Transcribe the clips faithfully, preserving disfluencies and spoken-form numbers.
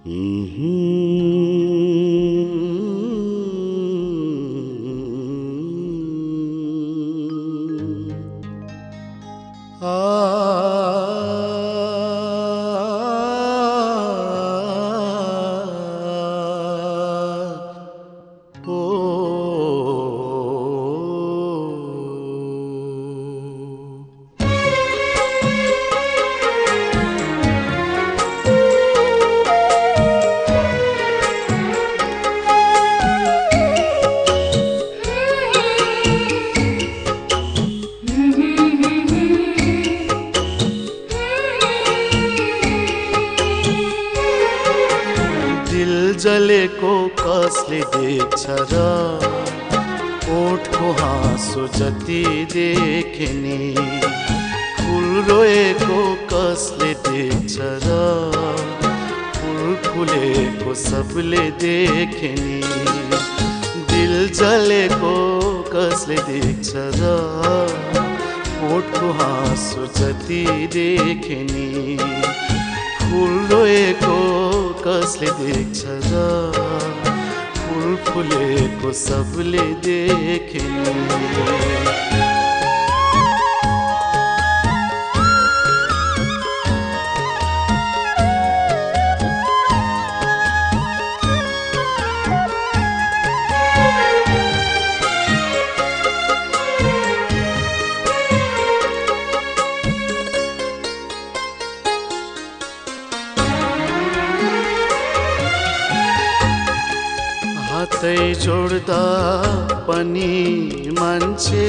जलेको कसले देख्छ र ओठको हाँसो जति देखे नि फुल रोएको कसले देख्छ र फुल फुलेको सबले देखे नि दिल जलेको कसले देख्छ र ओठको हाँसो जति देखे नि फुल रोएको कसले देख्छ र फुल फुलेको सबले देखे नि हातै जोड्दा पनि मान्छे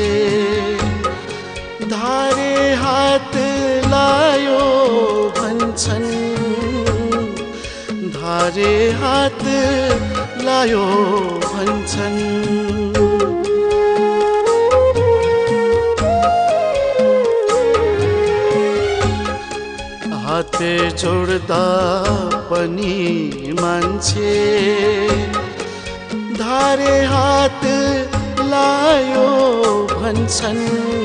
धारे हात लायो भन्छन् धारे हात लायो भन्छन् हातै जोड्दा पनि मान्छे धारे हात लायो भन्छन्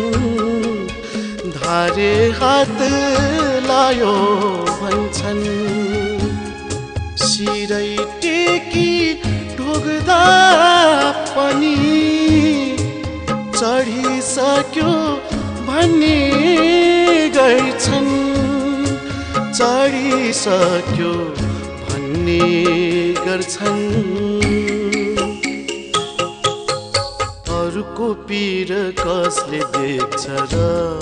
धारे हात लायो भन्छन् शिरै टेकी ढोग्दा पनि चढिसक्यो भन्ने गर्छन् चढिसक्यो भन्ने गर्छन् अरूको पीर कसले देख्छ र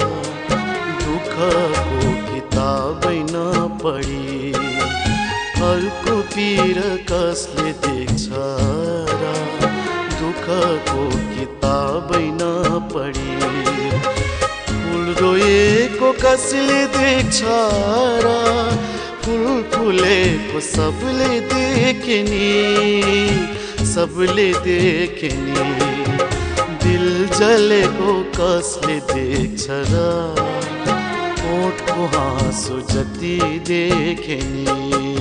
दुःखको किताबै नपढी अरूको पीर कसले देख्छ र दुःखको किताबै नपढी फुल रोएको कसले देख्छ र फुल फुलेको सबले देखे नि सबले देखे नि दिल जलेको कसले देख्छ र ओठको हाँसो जति देखे नि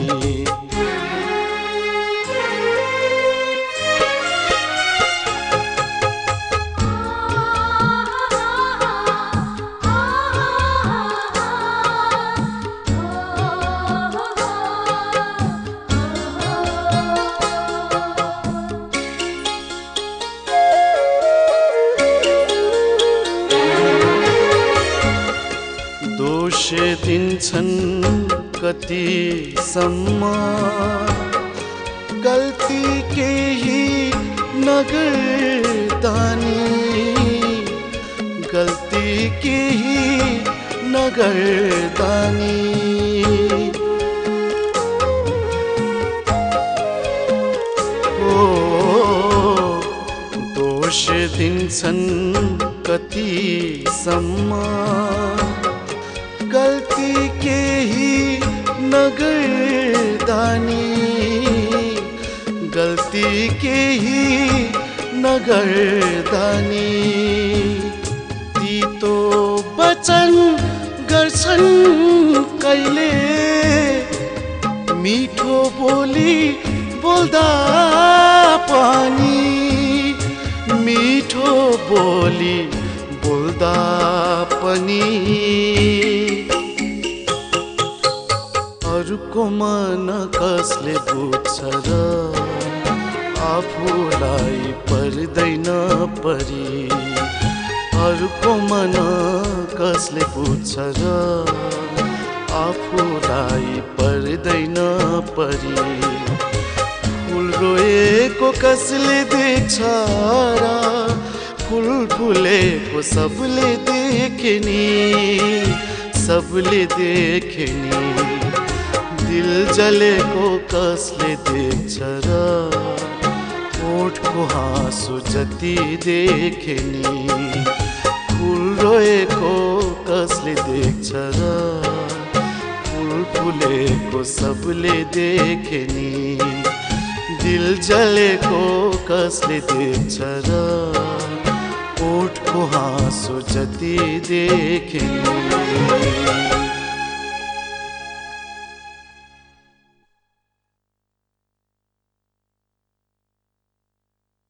दोष दिन्छन् कतिसम्म गल्ती केही नगर्दा नि गल्ती केही नगर्दा नि ओ दोष दिन्छन् कतिसम्म गल्ती केही नगर्दा नि गल्ती केही नगर्दा नि तीतो वचन गर्छन् कहिले मिठो बोली बोल्दा पनि मिठो बोली बोल्दा पनि अरूको मन कसले बुझ्छ र आफूलाई पर्दैन परी अरूको मन कसले बुझ्छ र आफूलाई पर्दैन परी फुल रोएको कसले देख्छ र फुल फुलेको सबले देखे नि सबले देखे नि दिल जलेको कसले देख्छ र ओठको हाँसो जति देखे नि फुल रोएको कसले देख्छ र फुल फुलेको सबले देखे नि दिल जलेको कसले देख्छ र ओठको हाँसो जति देखे नि